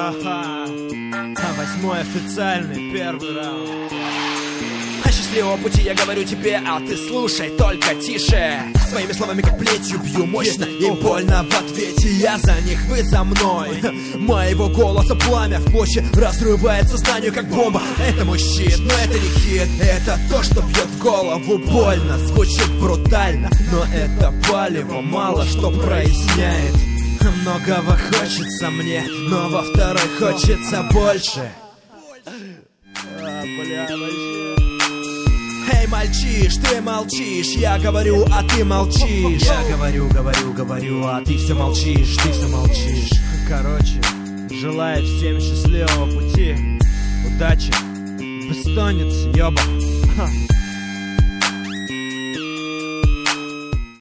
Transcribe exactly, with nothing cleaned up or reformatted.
Ха-ха. А восьмой официальный первый раунд. О счастливом пути я говорю тебе, а ты слушай только тише. Своими словами как плетью бью мощно и больно в ответе. Я за них, вы за мной. Моего голоса пламя в площади разрывает сознание как бомба. Это мой щит, но это не хит. Это то, что бьет в голову больно. Звучит брутально, но это палево мало что проясняет. Многого хочется мне, но во второй хочется больше. А, бля, вообще. Эй, мальчиш, ты молчишь, я говорю, а ты молчишь. Я говорю, говорю, говорю, а ты все молчишь, ты все молчишь. Короче, желаю всем счастливого пути, удачи, бессонницы, ёба. Ха.